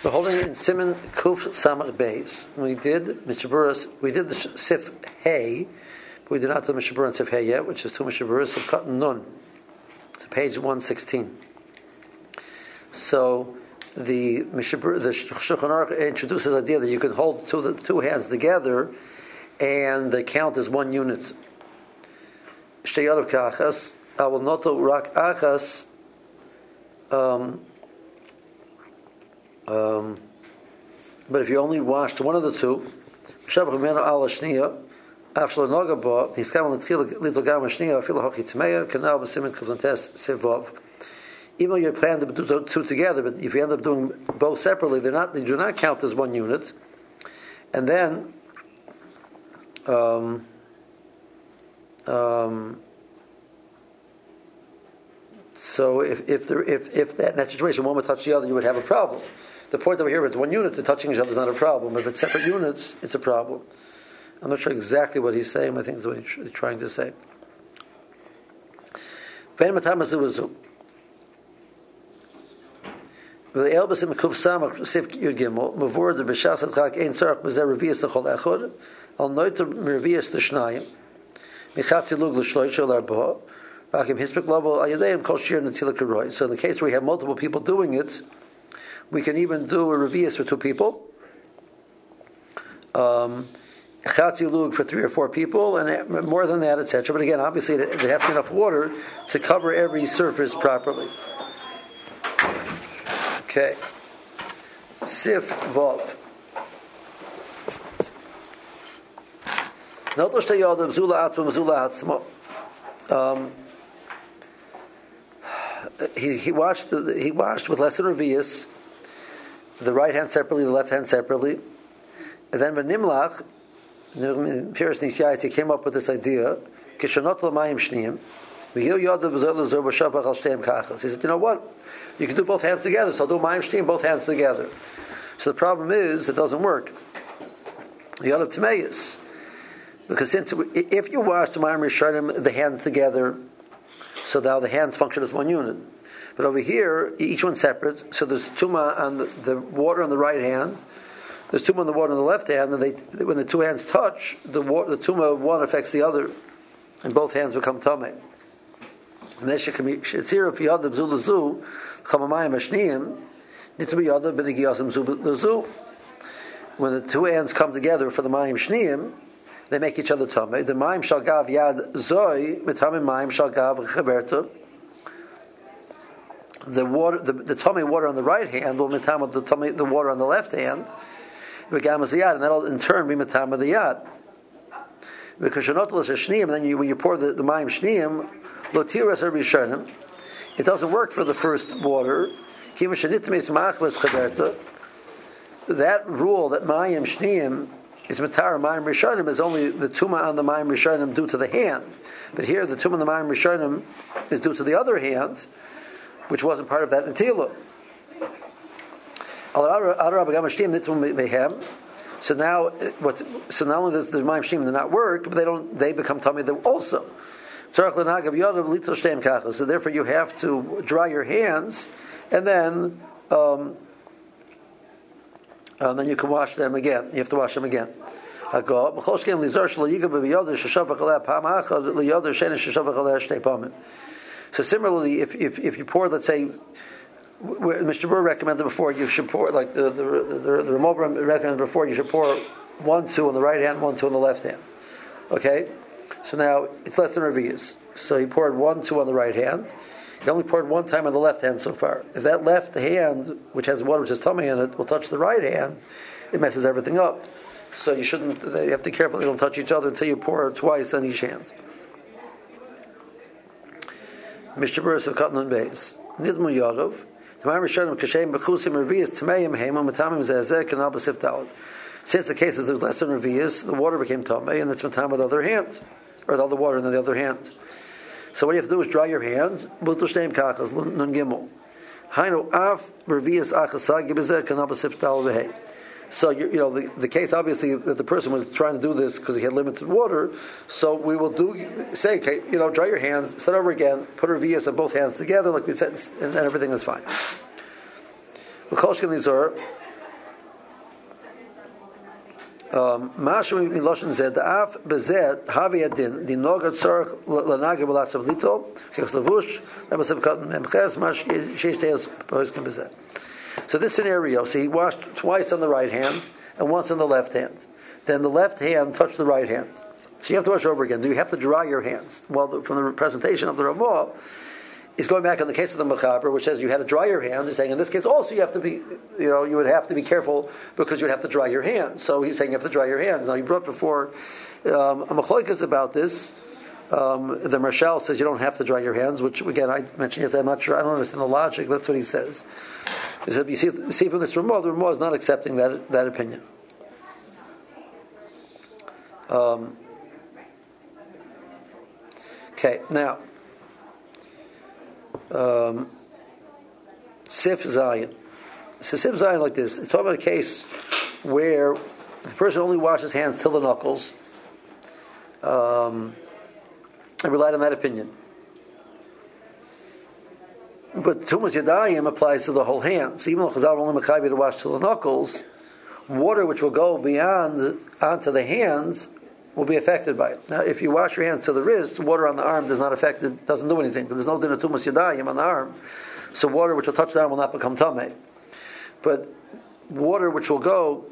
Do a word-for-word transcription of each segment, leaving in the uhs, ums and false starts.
We're holding it in Siman Kuf Samach Beis. We did Mishaburas, we did the Sif Hey, but we did not do Mishabur and Sif Hey yet, which is two Mishaburas of Kat Nun. It's page one sixteen. So the Mishabur, the Shulchan Aruch introduces the idea that you can hold two the two hands together, and the count is one unit. Shteyadav Kachas, I will not rak achas. Um, Um, but if you only washed one of the two, even though you plan to do the two together, but if you end up doing both separately, they're not, they do not count as one unit. And then, um, um, so if if, there, if if that in that situation one would touch the other, you would have a problem. The point over here is one unit, the touching each other is not a problem. If it's separate units, it's a problem. I'm not sure exactly what he's saying, but I think it's what he's trying to say. Ben Matamas was the Elbas in Kuf Samach Sif Yud Gimel Mavur the B'Shas Adchak Ein Tzarach B'Zer Revius L'Chol Echad Al Noiter Revius L'Shnayim Michatzi Lug L'Shloish Shel Arba Rakim Hispik Labo Al Yadayim Kol Shir Netila Karoi. So in the case where we have multiple people doing it, we can even do a revius for two people, um, chatzi lug for three or four people, and more than that, et cetera. But again, obviously, there has to be enough water to cover every surface properly. Okay. Sif Vav. Notice the yod of Zula Atzma Zula Atzma. Um He he washed the, he washed with lesser revius. The right hand separately, the left hand separately. And then when Nimlach, Piras Nisyayis, he came up with this idea, Kishanot L'mayim Shniyim, he said, you know what? You can do both hands together, so I'll do Mayim Shniyim, both hands together. So the problem is, it doesn't work. Yod of Timeis. Because since, if you wash the Mayim Rishonim, the hands together, so now the hands function as one unit. But over here, each one's separate. So there's tuma on the, the water on the right hand. There's tuma on the water on the left hand. And they, when the two hands touch, the water, the tuma of one affects the other, and both hands become tamei. And then shetzir if yad b'zu l'zu chamamayim ashniyim nitzu b'yad b'negiyasim zu l'zu. When the two hands come together for the mayim shniyim, they make each other tamei. The mayim shal gav yad zoi mitamim mayim shal gav chaberta. The water, the, the tummy water on the right hand will mitam of the tummy, the water on the left hand, begamas the yad, and that'll in turn be mitam of the yad. Because shenotelas shneim, then you, when you pour the, the mayim shneim, lotiras er bishanim, it doesn't work for the first water. That rule that mayim shneim is matar mayim rishonim is only the tuma on the mayim rishonim due to the hand, but here the tuma on the mayim rishonim is due to the other hand, which wasn't part of that Natila. So now, what? So not only does the Mayim Shneim do not work, but they don't. They become tummy also. So therefore, you have to dry your hands, and then, um, and then you can wash them again. You have to wash them again. So similarly, if, if if you pour, let's say, Mister Burr recommended before, you should pour, like the the the, the remote recommended before, you should pour one, two on the right hand, one, two on the left hand. Okay? So now, it's less than revius. So he poured one, two on the right hand. He only poured one time on the left hand so far. If that left hand, which has water, which has tummy in it, will touch the right hand, it messes everything up. So you shouldn't, you have to be careful they don't touch each other until you pour twice on each hand. Mister Burris of Cotton and Bays. Nidmu Yodov. Since the case is there's less than revius, the water became tamei, and it's matam with the other hand, or the other water in the other hand. So what you have to do is dry your hands. Bultushneim kachas nun gimel. Hainu af revius achasag gibezer kanabasif tal v'hei. So you, you know the, the case obviously that the person was trying to do this because he had limited water. So we will do say, okay, you know, dry your hands, start over again, put a revius on both hands together, like we said, and, and everything is fine. Mashu miloshin zed af bezed havi adin the nogat tzarich lanagir b'latzav litol chikos levush lemasem katan memches mash sheish teos poskim bezed. So this scenario, see, he washed twice on the right hand and once on the left hand. Then the left hand touched the right hand. So you have to wash over again. Do you have to dry your hands? Well, the, from the presentation of the Ramah, he's going back on the case of the Mechaber, which says you had to dry your hands. He's saying in this case also you have to be, you know, you would have to be careful because you would have to dry your hands. So he's saying you have to dry your hands. Now he brought before um, a Machlokas about this. Um, the Marshal says you don't have to dry your hands, which again I mentioned yesterday. I'm not sure. I don't understand the logic. That's what he says. He said, you see, you see from this Ramah, the Ramah is not accepting that that opinion. Um, okay, now. Um, Sif Zion. So Sif Zion like this. It's talking about a case where the person only washes hands till the knuckles, um, and relied on that opinion. But Tumas Yadayim applies to the whole hand. So even though Chazal only Makabi to wash till the knuckles, water which will go beyond onto the hands will be affected by it. Now, if you wash your hands to the wrist, water on the arm does not affect it, doesn't do anything, because there's no din of tumas yadayim on the arm. So water which will touch the arm will not become tameh. But water which will go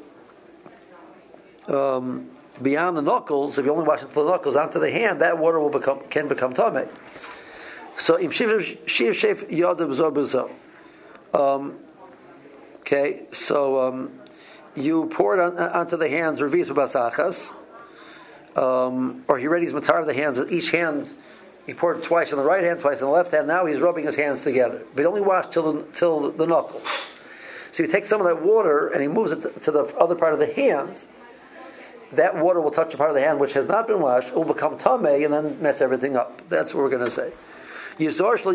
um, beyond the knuckles, if you only wash it to the knuckles onto the hand, that water will become can become tameh. So im shiv shef yadav zor b'zo. Okay, so um, you pour it on, onto the hands revis b'basachas. Um, or he readies matar of the hands. Each hand, he poured it twice on the right hand, twice on the left hand. Now he's rubbing his hands together. But he only washed till the, till the knuckles. So he takes some of that water and he moves it to, to the other part of the hand. That water will touch the part of the hand which has not been washed. It will become tameh and then mess everything up. That's what we're going to say. You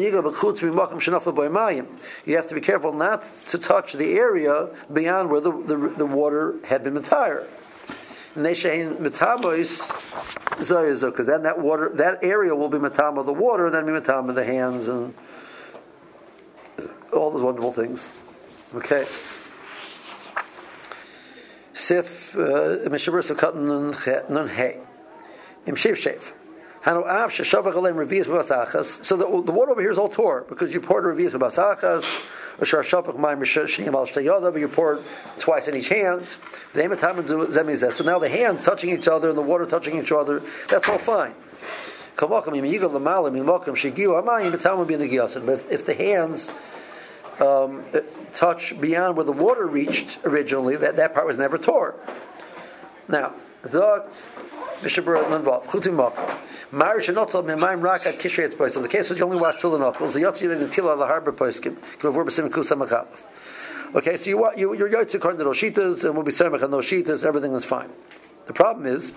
have to be careful not to touch the area beyond where the, the, the water had been matire. Because then that water, that area will be matam of the water, and then be matam of the hands, and all those wonderful things. Okay. Sif mishabers of cotton nun hay im shiv shef. So the, the water over here is all tor because you poured revius with basachas. But you pour twice in each hand. So now the hands touching each other and the water touching each other, that's all fine. But if, if the hands um, touch beyond where the water reached originally, that, that part was never tore. Now, the Marish and not told me my rak at kishrei its So the case was you only wash till the knuckles. The yotzi the tila the harbor poskim. Okay, so you you you're yotzi according to those shitas and we'll be semach on those shitas. Everything is fine. The problem is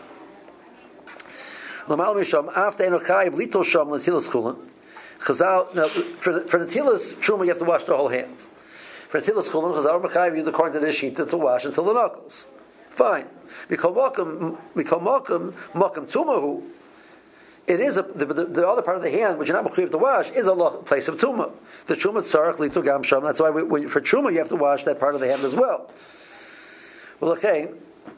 lamal misham after enochayiv litol sham letilas kulin. Chazal now for for the tilas truma you have to wash the whole hand. For the tilas kulin chazal mechayiv you according to this shita to wash until the knuckles. Fine. We call makam we call makam makam tumahu. It is a, the, the, the other part of the hand, which you're not mechuyev to wash, is a place of tumah. The truma tzarich litu gam sham. That's why we, we, for truma you have to wash that part of the hand as well. Well, okay.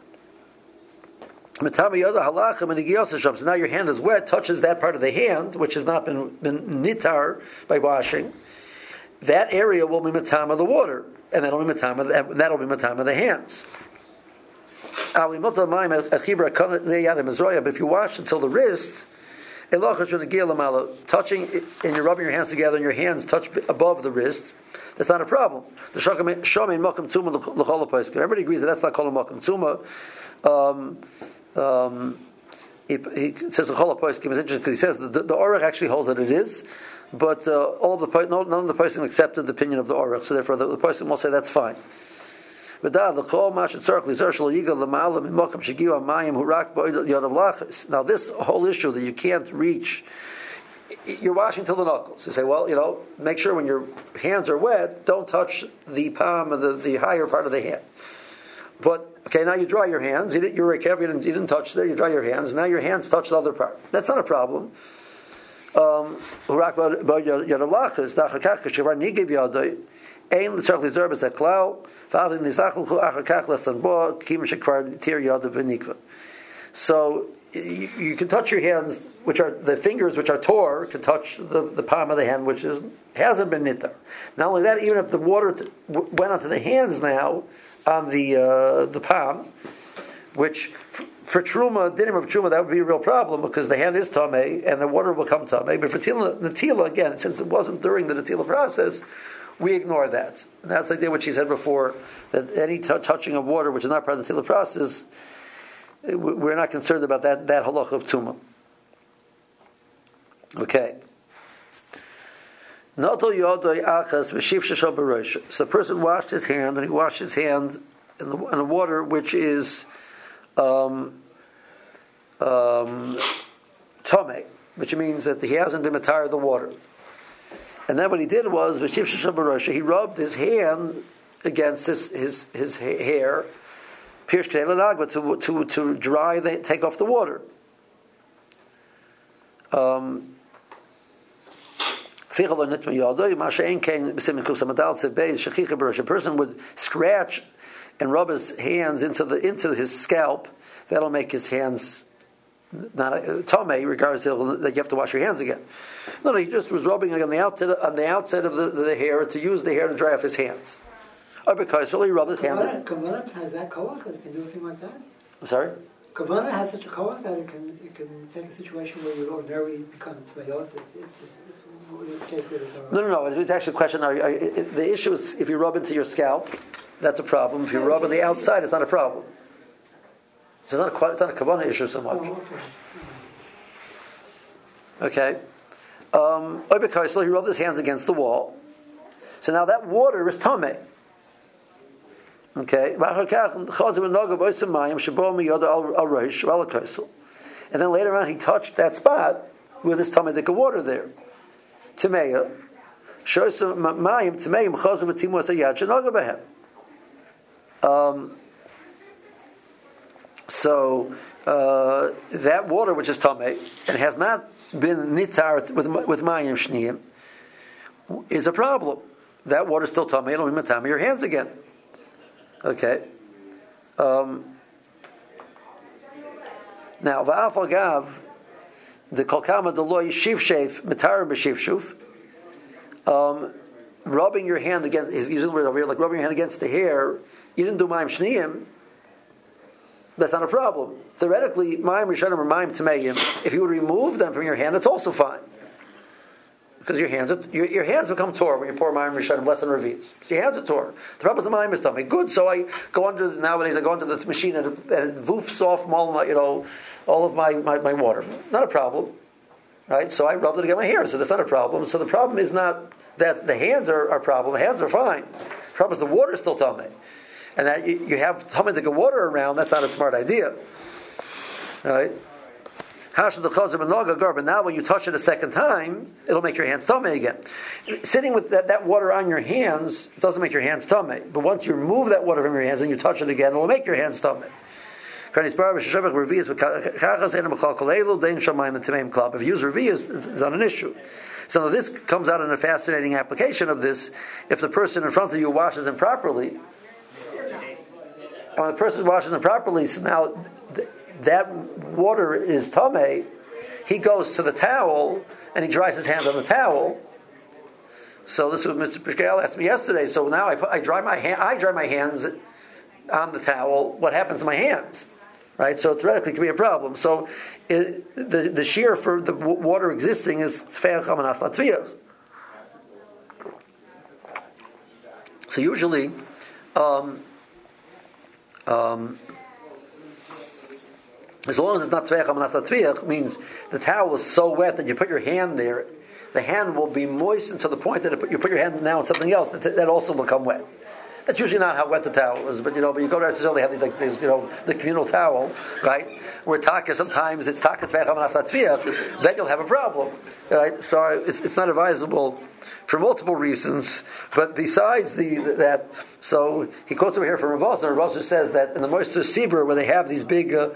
So now your hand is wet, touches that part of the hand, which has not been, been nitar by washing. That area will be matama the water, and that'll be matama that'll be matama the hands. But if you wash until the wrist, touching and you're rubbing your hands together and your hands touch above the wrist, that's not a problem. Everybody agrees that that's not called a makam tuma. Um, um, he, he says the chol haposkim is interesting because he says the, the, the orach actually holds that it is, but uh, all of the no, none of the poskim accepted the opinion of the orach, so therefore the, the poskim will say that's fine. But now this whole issue that you can't reach, you're washing till the knuckles. You say, well, you know, make sure when your hands are wet, don't touch the palm of the, the higher part of the hand. But okay, now you dry your hands. You didn't, you were careful. You didn't, you didn't touch there. You dry your hands. Now your hands touch the other part. That's not a problem. Um, Ein l'tzarich lizar b'zeh klal, v'avim nizachlu achar kach lesan bo, kim shekvar tir yadav v'nikva. So you, you can touch your hands, which are the fingers which are tore, can touch the, the palm of the hand, which is hasn't been nitar. Not only that, even if the water t- w- went onto the hands now, on the uh, the palm, which f- for truma, dinim of truma, that would be a real problem because the hand is tamei and the water will come tamei. But for tila, natila, again, since it wasn't during the natila process, we ignore that. And that's like what she said before, that any t- touching of water, which is not part of the natila process, we're not concerned about that that halacha of tuma. Okay. So the person washed his hand, and he washed his hand in the, in the water, which is um, um, tome, which means that he hasn't been matar the water. And then what he did was, he rubbed his hand against his his, his hair, to to to dry the, take off the water. Um, a person would scratch and rub his hands into the into his scalp. That'll make his hands not a tome, regardless of that you have to wash your hands again. No, no, he just was rubbing on the outside on the outside of the, the hair to use the hair to dry off his hands. Or because so he rubbed his hands. Kavanah has that koach that it can do a thing like that. I'm sorry. Kavanah has such a koach that it can it can take a situation where you would ordinarily become tvayot. It's, it's, it's, no, no, no. It's actually a question. Are, are, it, the issue is if you rub into your scalp, that's a problem. If you rub on the outside, it's not a problem. So it's not a, it's not a kavanah issue so much. Oh, okay. Okay. Um, so he rubbed his hands against the wall. So now that water is tameh. Okay. And then later on he touched that spot with his tameh water there. Tameya. Um So uh, that water, which is tamei and has not been nitar with with mayim shniyim, is a problem. That water is still tamei. It'll be matame your hands again. Okay. Um, now va'afal gav the kolkama deloy shiv shef mitar b'shiv shuf. Um, rubbing your hand against, he's using the word over here, like rubbing your hand against the hair. You didn't do mayim shniyim. That's not a problem. Theoretically, mayim rishonim or mayim tameim, if you would remove them from your hand, that's also fine. Because your hands are, your, your hands become tore when you pour mayim rishonim less than revius. So your hands are tore. The problem is the mayim is tummy. Good, so I go under, nowadays I go into the machine and it, and it voofs off all, you know, all of my, my, my water. Not a problem. Right? So I rubbed it against my hair, so that's not a problem. So the problem is not that the hands are a problem. The hands are fine. The problem is the water is still tummy. And that you, you have tummy to get water around, that's not a smart idea. Right? But now when you touch it a second time, it'll make your hands tummy again. Sitting with that, that water on your hands doesn't make your hands tummy. But once you remove that water from your hands and you touch it again, it'll make your hands tummy. If you use revius, it's not an issue. So this comes out in a fascinating application of this. If the person in front of you washes improperly, and when the person washes improperly, so now th- that water is tameh, he goes to the towel and he dries his hands on the towel. So this is what Mister Pishkel asked me yesterday. So now I, put, I dry my hand, I dry my hands on the towel. What happens to my hands? Right, so theoretically it can be a problem. So it, the the shear for the w- water existing is tfeach amanas latviyas. So usually, um, um, as long as it's not tfeach amanas latviyas, means the towel is so wet that you put your hand there, the hand will be moistened to the point that it, you put your hand now on something else that, that also will become wet. That's usually not how wet the towel is, but you know, but you go to Israel, they have these like these, you know, the communal towel, right? Where taka sometimes it's taka tve'ach, then you'll have a problem, right? So it's, it's not advisable for multiple reasons, but besides the that, so he quotes over here from Rav Osner. Rav Osner says that in the Moistur Sibur, where they have these big uh,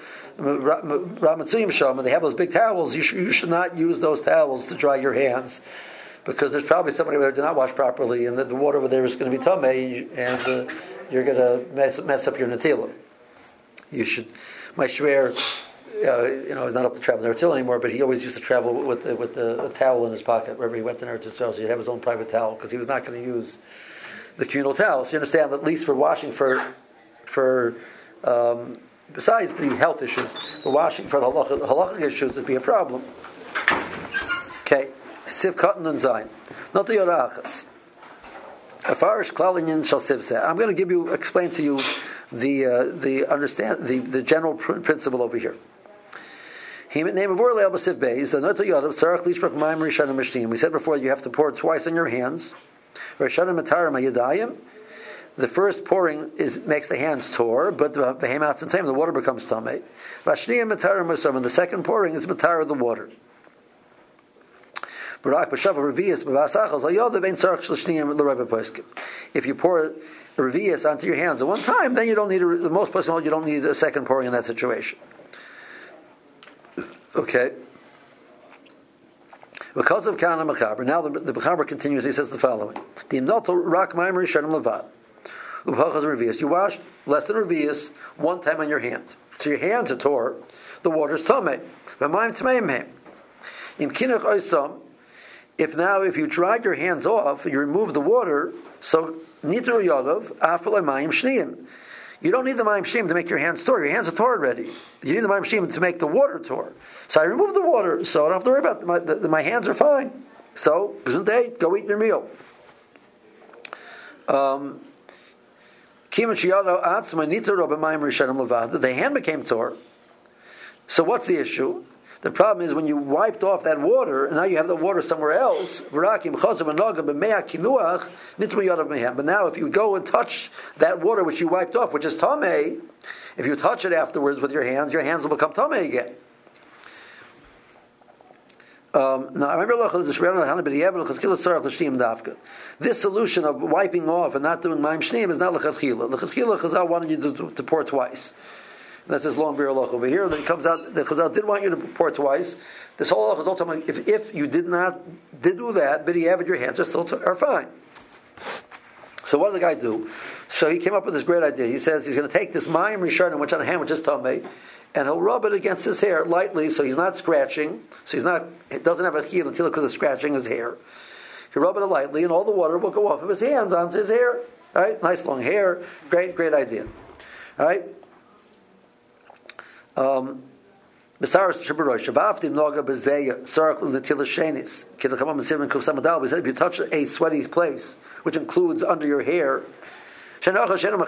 Ramatzuyim Sham, and they have those big towels, you, sh- you should not use those towels to dry your hands. because there's probably somebody there who did not wash properly, and the, the water over there is going to be tamei, and uh, you're going to mess mess up your netila. You should, my shver, uh, you know, he's not up to travel netila anymore, but he always used to travel with with, with the, a towel in his pocket wherever he went to Eretz Yisrael, so he'd have his own private towel because he was not going to use the communal towel. So you understand that at least for washing for for um, besides the health issues, the washing for the halachic, halachic issues would be a problem. Okay, siv cotton and zayin. Not the yorachas. Afarish klalinyan shall siv say. I'm going to give you, explain to you the uh, the understand the, the general pr- principle over here. He name of Orle Albasiv Beis, the Noto Yodav, Sarach Lishbach Maim Rishanim Mishtim. We said before you have to pour twice on your hands. Rishanim Matarim Yadayim. The first pouring is makes the hands tor, but the behemoths and time the water becomes tamei. Vashniyim Matarim Masam, and the second pouring is matar of the water. If you pour revius onto your hands at one time, then you don't need a, the most possible you don't need a second pouring in that situation. Okay. Because of Kana Mechaber, now the, the Mechaber continues. He says the following: the Imnotel Rak Maimer Rishonim Levad. You wash less than revius one time on your hands. So your hands are tore. The water's tamei. If now, if you dried your hands off, you remove the water, so nitru yadav afalei mayim shniyim. You don't need the mayim shniyim to make your hands tor. Your hands are tor already. You need the mayim shniyim to make the water tor. So I remove the water, so I don't have to worry about it. My, the, the, my hands are fine. So, go eat your meal. Um, the hand became tor. So what's the issue? The problem is when you wiped off that water, and now you have the water somewhere else. But now if you go and touch that water which you wiped off, which is tamei, if you touch it afterwards with your hands, your hands will become tamei again. Um, now I remember this solution of wiping off and not doing ma'im shneim is not l'chadchila. L'chadchila Chazal wanted you to, to pour twice. That's his long beer loch over here. Then it comes out. The Chazal did want you to pour twice. This whole loch is all talking about if, if you did not did do that, but you have your hands just still are fine. So what did the guy do? So he came up with this great idea. He says he's going to take this mayim rishonim, which on a hand which is tamei, and he'll rub it against his hair lightly, so he's not scratching. So he's not. It doesn't have a heel until because of scratching his hair. He rub it lightly, and all the water will go off of his hands onto his hair. All right, nice long hair. Great, great idea. All right. Um, we said if you touch a sweaty place, which includes under your hair, he's not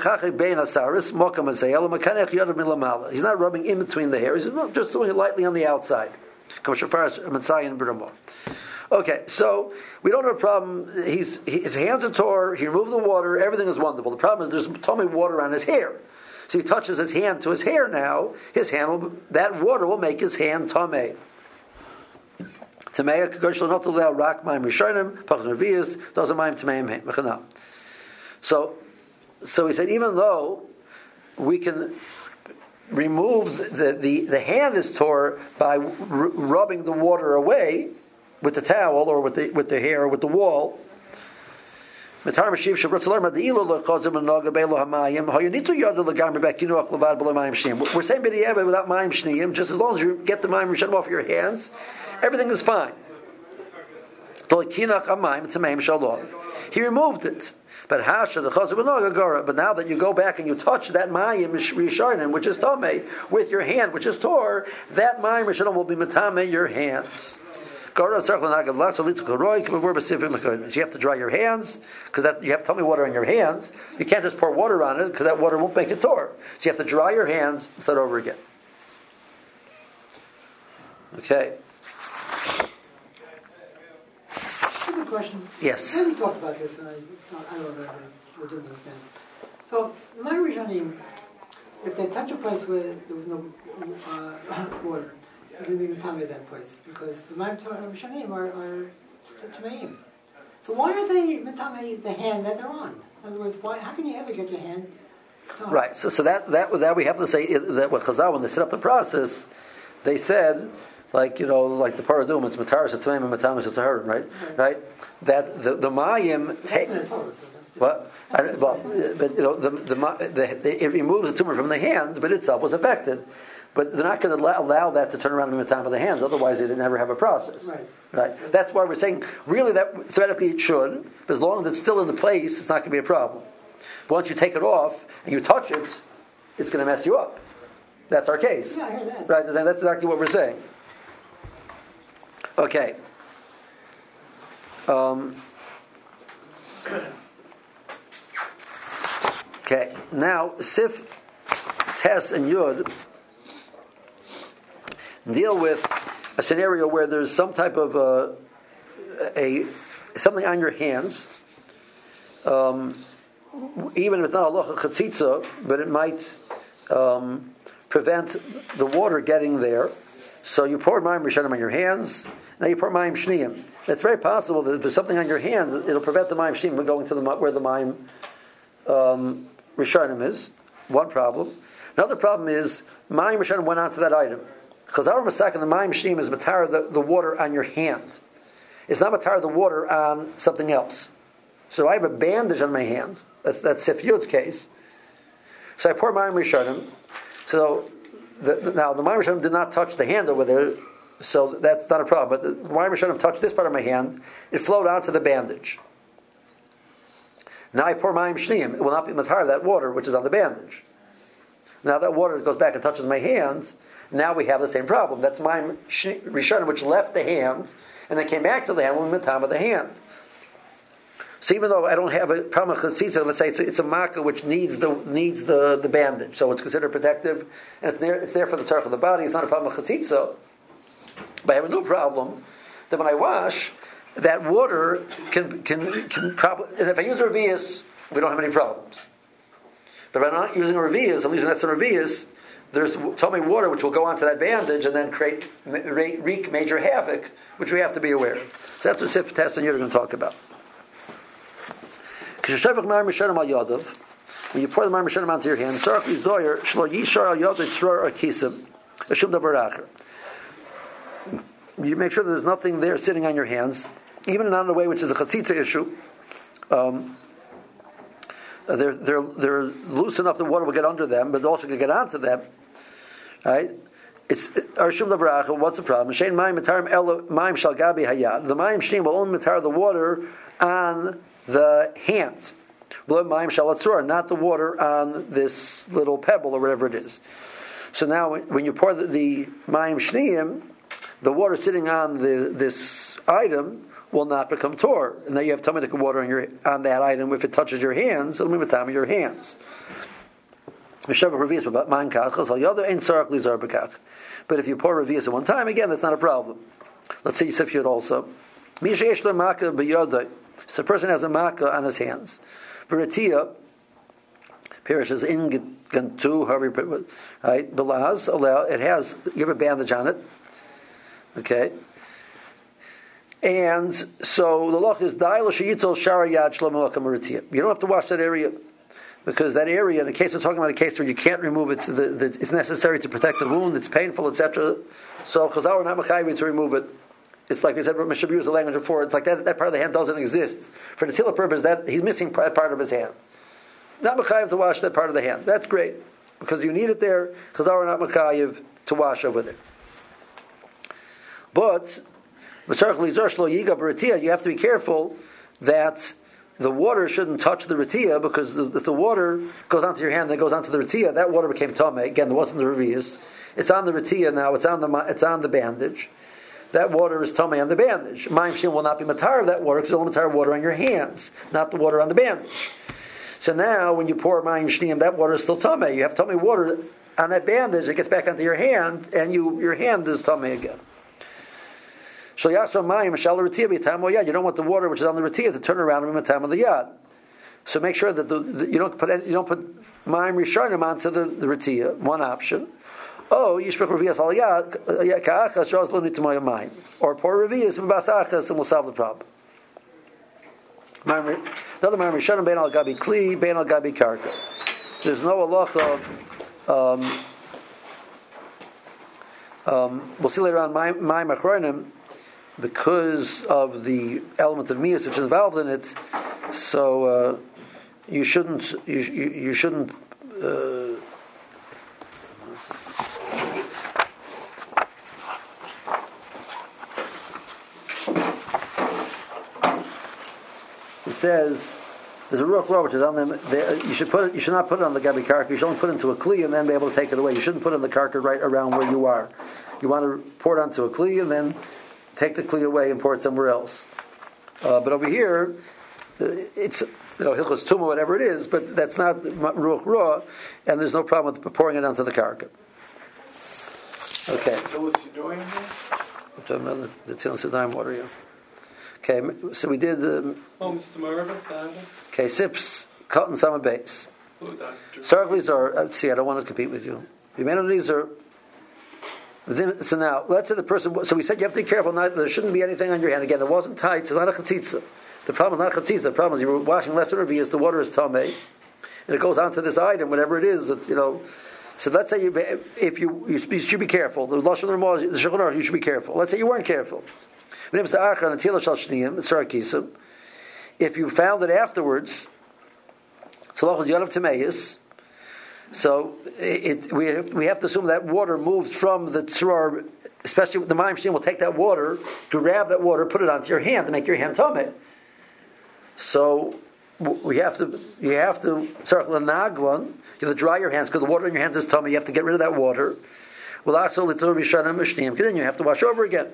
rubbing in between the hairs, he's just doing it lightly on the outside. Okay, so we don't have a problem. He's, his hands are tore, he removed the water, everything is wonderful. The problem is there's tummy water on his hair. So he touches his hand to his hair now, his hand will, that water will make his hand tamei. Tamei kagosh not allow rak ma'im rishonim, pachas revius, doesn't ma'im tameim mechanam. So, so he said, even though we can remove the the, the hand is tore by r- rubbing the water away with the towel or with the with the hair or with the wall. We're saying b'di'evet without ma'im shniyim, just as long as you get the ma'im rishonim off your hands, everything is fine. He removed it. But but now that you go back and you touch that ma'im rishonim, which is tamei, with your hand, which is tor, that ma'im rishonim will be metamei your hands. You have to dry your hands because that you have tummy water on your hands. You can't just pour water on it because that water won't make it tor. So you have to dry your hands and start over again. Okay. Good question. Yes. We talked about this, and I, I don't know. I didn't understand. So my Rishonim, if they touch a place where there was no uh, water. I didn't even tell me that place because the Ma'im Rishonim are, are Tameim. So why are they Matame the hand that they're on? In other words, why? How can you ever get your hand? Tame? Right. So, so that that that we have to say that what Chazal when they set up the process, they said like you know, like the paradum, it's mataris atmeim and matamis ataharim, right? Right. That the the mayim take what? I, well, but you know, the, the, the, the it removes the tumor from the hands, but itself was affected. But they're not going to allow, allow that to turn around in the time of the hands, otherwise they'd never have a process. Right. Right. That's why we're saying really that theoretically it should, but as long as it's still in the place, it's not going to be a problem. But once you take it off and you touch it, it's going to mess you up. That's our case. Yeah, I hear that. Right. That's exactly what we're saying. Okay. Um, okay. Now, Sif, Tes, and Yud deal with a scenario where there's some type of uh, a something on your hands, um, even if it's not a locha chatzitza, but it might um, prevent the water getting there. So you pour mayim rishonim on your hands. Now you pour mayim shniyim. It's very possible that if there's something on your hands, it'll prevent the mayim shniyim from going to the where the mayim um, rishonim is. One problem. Another problem is mayim rishonim went onto that item. Because our masak and the mayim shneim is matar the, the water on your hand. It's not matar the water on something else. So I have a bandage on my hand. That's that's Sif Yud's case. So I pour mayim rishonim. So the, the, now the mayim rishonim did not touch the hand over there, so that's not a problem. But the mayim rishonim touched this part of my hand. It flowed onto the bandage. Now I pour mayim shneim. It will not be matar that water which is on the bandage. Now that water goes back and touches my hands. Now we have the same problem. That's my rishonim which left the hand and then came back to the hand when we matam of the hand. So even though I don't have a problem with chatzitza, let's say it's a, it's a makkah which needs the needs the, the bandage, so it's considered protective and it's there it's there for the tzarech of the body. It's not a problem with chatzitza. But I have a new problem that when I wash, that water can can can probably. If I use a revius, we don't have any problems. But if I'm not using a revius, I'm using that's a revius. There's tummy water which will go onto that bandage and then create wreak major havoc, which we have to be aware of. So that's what Sif Tes and you're going to talk about. When you pour the mayim rishonim onto your hand, you make sure that there's nothing there sitting on your hands, even not in a way which is a chatzitza issue. Um, they're they're they're loose enough that water will get under them, but also can get onto them. Right? It's Arshum Lavracha. What's the problem? Shein mayim mitarim elo mayim shal gabi hayad. The mayim shneim will only mitar the water on the hand. Blood mayim shal atzur, not the water on this little pebble or whatever it is. So now, when you pour the, the mayim shneim, the water sitting on the this item will not become tor. And now you have tummy water on your on that item. If it touches your hands, it'll be the time of your hands. But if you pour revius at one time, again, that's not a problem. Let's see Sif Yud also. So a person has a makkah on his hands. Beratia, perishes in gantu, however you put it, right? Belaz, it has, you have a bandage on it. Okay? And so the loch is dail sheyitol shara yad shlomo kamaratia. You don't have to wash that area because that area, in the case we're talking about a case where you can't remove it, the, the, it's necessary to protect the wound, it's painful, et cetera. So chazal are not mechayiv to remove it. It's like we said, Mishabur used the language before. It's like that, that part of the hand doesn't exist for the tila purpose. That he's missing that part of his hand. Not mechayiv to wash that part of the hand. That's great because you need it there. Chazal are not mechayiv to wash over there. But you have to be careful that the water shouldn't touch the retiya, because if the water goes onto your hand and it goes onto the retiya, that water became tameh. Again, there wasn't the revius. It's on the retiya now. It's on the it's on the bandage. That water is tameh on the bandage. Mayim shneim will not be matar of that water because it'll matar water on your hands, not the water on the bandage. So now, when you pour mayim shneim, that water is still tameh. You have tameh water on that bandage. It gets back onto your hand, and you your hand is tameh again. You don't want the water which is on the retiya to turn around and be matam of the yad. So make sure that the, the, you don't put any, you don't put mayim rishonim onto the, the retiya. One option. Oh, yishpech revias al yad ka'achas shos lo nitmoy mayim, or pour revias b'basachas and we'll solve the problem. Another mayim rishonim bein al gabi kli bein al gabi karka. There's no halacha. Um, Um, we'll see later on, my my machronim, because of the element of mias which is involved in it, so uh, you shouldn't you you, you shouldn't. Uh, it says there's a ruach ra which is on them. There, you should put it. You should not put it on the gabi karka. You should only put it into a kli and then be able to take it away. You shouldn't put it in the karka right around where you are. You want to pour it onto a kli and then take the kli away and pour it somewhere else. Uh, but over here, it's you know hilchos tumah, whatever it is, but that's not ruach ra, and there's no problem with pouring it onto the karka. Okay. So what's you doing here? The Tzion Siddhaim water, yeah. Okay, so we did. Um, oh, Mister Mervis, okay, sips, cut and summer base. Oh, doctor. Circles are. Uh, see, I don't want to compete with you. Humanities are. So now, let's say the person. So we said you have to be careful. Not there shouldn't be anything on your hand. Again, it wasn't tight. So it's not a chatzitza. The problem is not chatzitza. The problem is you were washing less than revius. The water is tamei, and it goes onto this item, whatever it is. That, you know. So let's say you, if you, you you should be careful. The lashon ramah, the Shulchan Aruch, you should be careful. Let's say you weren't careful. If you found it afterwards, so it, we have, we have to assume that water moved from the tzror, especially the mayim shtiyim will take that water, grab that water, put it onto your hand to make your hand tameh. So we have to you have to circle the nagvan. You have to dry your hands because the water in your hands is tameh. You have to get rid of that water. Well, also then you have to wash over again.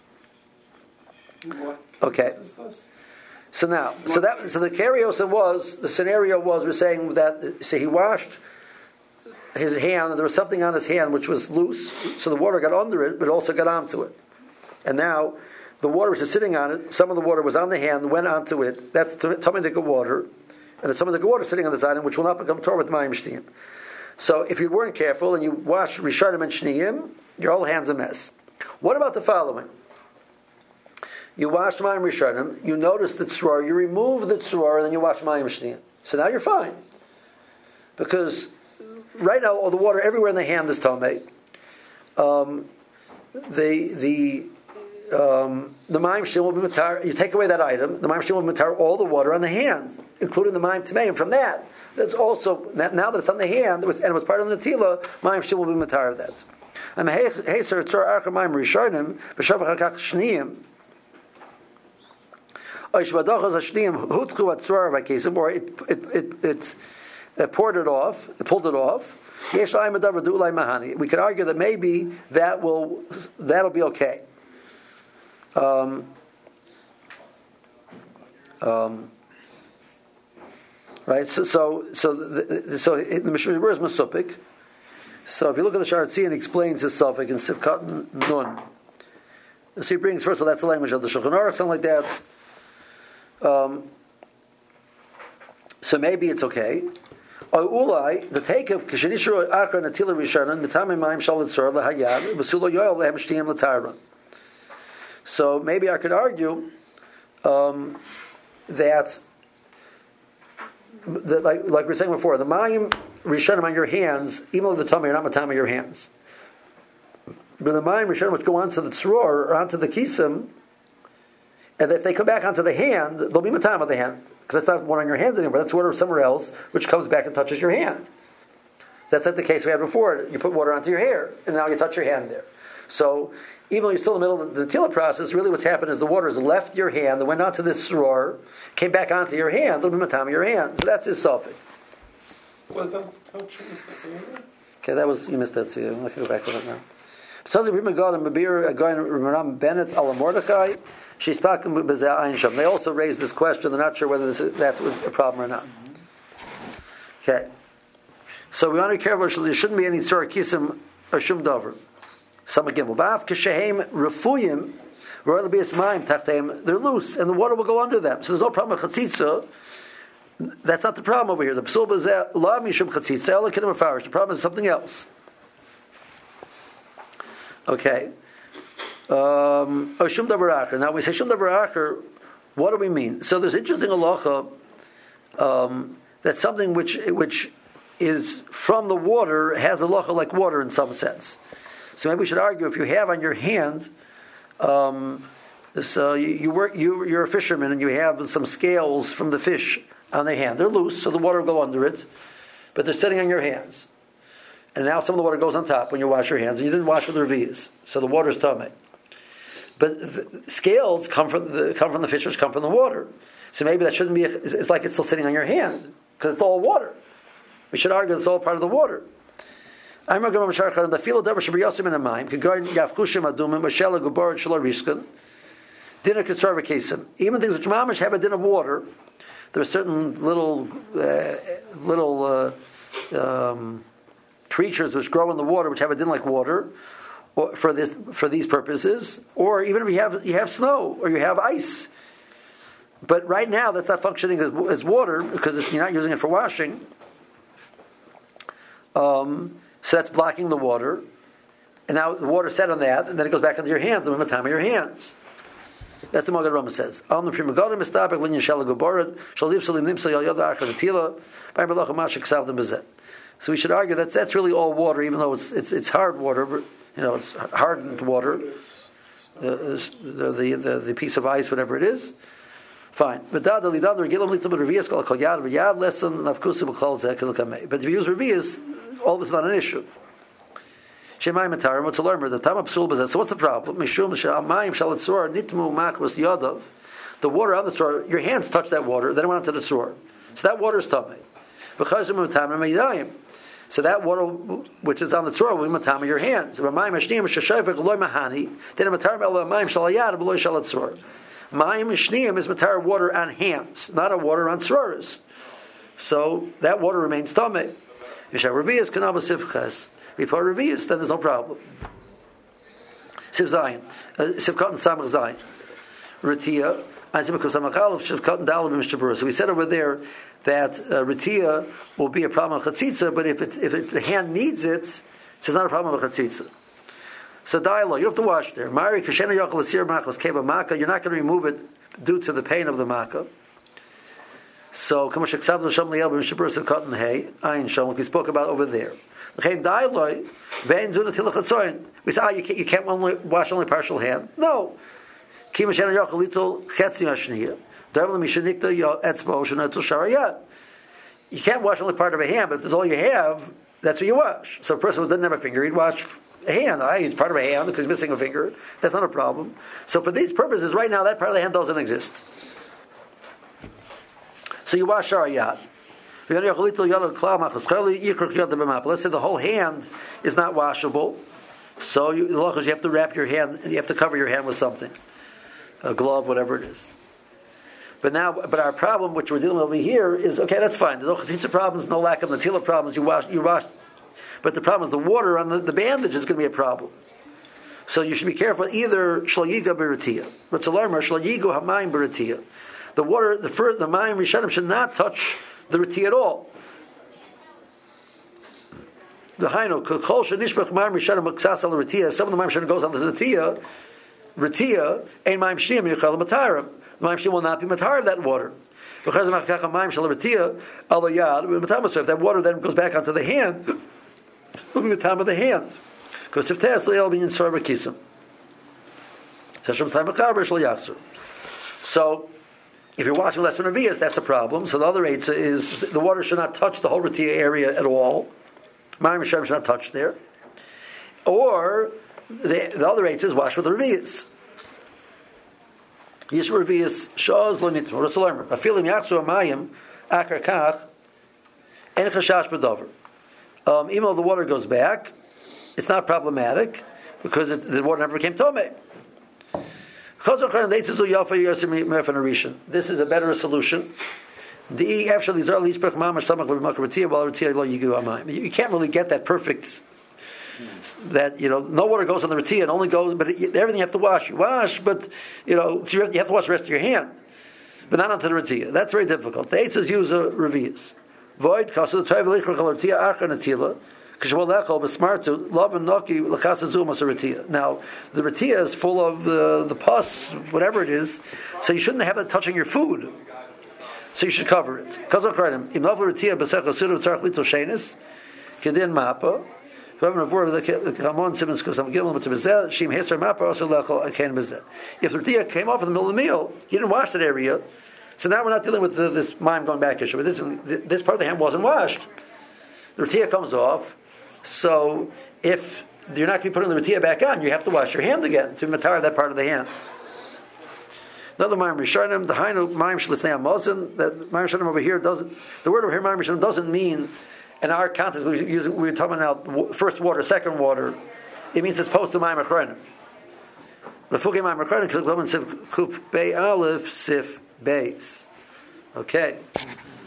What okay. Is this? So now, so that so the karyosa was the scenario was we're saying that so he washed his hand and there was something on his hand which was loose, so the water got under it, but also got onto it, and now the water was just sitting on it. Some of the water was on the hand, went onto it. That's tamei water, and there's some of the water sitting on this item which will not become torah with mayim shtiyim. So if you weren't careful and you wash rishonim and shniyim, your whole hand's a mess. What about the following? You wash mayim rishonim, you notice the tzror, you remove the tzror, and then you wash mayim shniyim. So now you're fine. Because right now, all the water everywhere in the hand is tamei. Um, the the um, the mayim shniyim will be matar. You take away that item, the mayim shniyim will be matar all the water on the hand, including the mayim tamei. And from that, that's also now that it's on the hand and it was part of the netila, mayim shniyim will be matar of that. And hey, hey, sir, tzror archa mayim rishonim b'shavach hakach shniyim. Or it, it, it, it, it poured it off, it pulled it off. We could argue that maybe that will that'll be okay. Um, um, right. So so so the, so the Mishnah is Masupik. So if you look at the Sharatzi and explains his suffix in Sivkat Nun, so he brings first of all that's the language of the Shulchan Aruch, something like that. Um, so maybe it's okay. Or ulai, the take of kishenishru akar natila rishanan mitame mayim shal tzor lahayad b'sulo yoel lehem shtiyim l'tayron. So maybe I could argue um, that, that like, like we were saying before, the mayim rishanim on your hands, even though the tummy are not matame your hands, but the mayim rishanim which go onto the tzror or onto the kisim. And if they come back onto the hand, they'll be matam of the hand. Because that's not water on your hands anymore. That's water somewhere else, which comes back and touches your hand. That's not the case we had before. You put water onto your hair, and now you touch your hand there. So, even though you're still in the middle of the tila process, really what's happened is the water has left your hand, it went onto this soror, came back onto your hand, it'll be matam of your hand. So that's his suffix. What about touching the hair? Okay, that was, you missed that too. I can go back to that now. Besides the Rima God and Mabir, a guy in Ramam Bennett, Ala Mordechai, she's talking with Bezeh Ein Sham. They also raised this question. They're not sure whether this is, that's a problem or not. Okay. So we want to be careful. There shouldn't be any tzor kisim or shum davar. Some again. V'af kishehem refuyim royal b'yis mayim tachteim. They're loose, and the water will go under them. So there's no problem with chatzitza. That's not the problem over here. The psul bezeh la mishum chatzitza ela kidem afarish. The problem is something else. Okay. Um, or shum davar acher. Now we say shum davar acher. What do we mean? So there's interesting halacha um, that something which which is from the water has a halacha like water in some sense. So maybe we should argue if you have on your hand, um, this, uh, you, you work, you, you're a fisherman and you have some scales from the fish on the hand. They're loose, so the water will go under it, but they're sitting on your hands. And now some of the water goes on top when you wash your hands, and you didn't wash with the revias, so the water's tummy. But the scales come from the come from the fish, which come from the water. So maybe that shouldn't be. A, it's like it's still sitting on your hand because it's all water. We should argue it's all part of the water. I'm going to say the field of should be yosim in a mime. Kagarin yafkushim adumim mashela gubar shelo rishkan. Dinner conserva kesim. Even things which mamish have a din of water. There are certain little uh, little uh, um, creatures which grow in the water which have a din like water. Or for this, for these purposes, or even if you have you have snow or you have ice, but right now that's not functioning as, as water because it's, you're not using it for washing. Um, so that's blocking the water, and now the water set on that, and then it goes back into your hands, and the time of your hands. That's the Magen Rama says. On the Primagadim Mistabek Linyan Shalagoborid Shalib Salim Nimsa Yal Yada Achar Tila by Melacha Mashik Savdim Bezet. So we should argue that that's really all water, even though it's it's, it's hard water. But, you know, it's hardened water, uh, the, the, the the piece of ice, whatever it is. Fine. But if you use revias, all of it's not an issue. So what's the problem? The water on the tzor, your hands touch that water, then it went onto the tzor. So that water is tummy. So that water, which is on the tzor, will be matama your hands. Then mayim shniyim is matar water on hands, not a water on tzoras. So that water remains tamei. If you have revias kanaba sivchas, before revias, then there's no problem. Siv zayin, sivkat and samach zayin, retia. So we said over there that uh, Ritia will be a problem of chatzitza, but if, it's, if it, the hand needs it, so it's not a problem of chatzitza. So dialogue, you don't have to wash there. Mari kashena yochel asir machos keva maka, you're not going to remove it due to the pain of the maka. So kamash aksav l'sham liyel b'mishabur sevkat and hay ayin sham, like we spoke about over there. L'chein dialogue vein zuna tilachatzoyin. We say, ah, you can't, you can't only wash only partial hand. No. You can't wash only part of a hand, but if that's all you have, that's what you wash. So a person who doesn't have a finger, he'd wash a hand. I use part of a hand because he's missing a finger. That's not a problem. So for these purposes, right now, that part of the hand doesn't exist. So you wash Sharayat. Let's say the whole hand is not washable. So you, you have to wrap your hand, you have to cover your hand with something. A glove, whatever it is. But now, but our problem, which we're dealing with over here, is okay. That's fine. There's no chatzitza problems, no lack of natila problems. You wash, you wash. But the problem is the water on the, the bandage is going to be a problem. So you should be careful. Either shalayiga b'ratiya, but to learn shalayigu hamayim b'ratiya. The water, the first, the mayim rishanim should not touch the ratiya at all. The hainu kol shenishbach mayim rishanim maksas al ratiya. If some of the mayim rishanim goes on the ratiya. Ritia, ein mayim shniyim yichal matarim. The mayim shniyim will not be matar of that water. Because of machkach mayim shal ritia al yad matamas. If that water then goes back onto the hand, it will be matam of the hand. Because if te'as le'el bin yinsar b'kisim. Seshem time makaber shal yasur. So, if you're washing less than revias, that's a problem. So the other eight is the water should not touch the whole ritia area at all. Mayim should not touch there. Or The, the other eight says wash with the revias. Yish revias shaz lo nitmo. What's the learner? Afilim yachzu amayim akar kach en chashash b'dover. Um, even though the water goes back, it's not problematic because it, the water never became tomei. This is a better solution. You can't really get that perfect. That, you know, no water goes on the ratiya and only goes, but it, everything you have to wash. You wash, but, you know, you have, you have to wash the rest of your hand, but not onto the ratiya. That's very difficult. The eitzes use a revias. Void, kasu the toiv lichra chal ratiya achar natila, kishwal lechol b'smartu, lov and noki l'chasa zumas a ratiya. Now, the ratiya is full of the, the pus, whatever it is, so you shouldn't have it touching your food. So you should cover it. Kazu chayim, im lov ratiya b'sech asuru tzarech lito shenis, kedin mapa, If the tortilla came off in the middle of the meal, he didn't wash that area. So now we're not dealing with the, this mime going back issue. But this, this part of the hand wasn't washed. The tortilla comes off. So if you're not going to be putting the tortilla back on, you have to wash your hand again to matar that part of the hand. Another mime rishonim, the hainu mime shlifnei hamazon. That mime rishonim over here doesn't. The word over here mime rishonim doesn't mean. In our context, we use, we're talking about first water, second water. It means it's post to mime achronim. The fuge mime achronim because the woman said kuf bei aleph sif beis. Okay.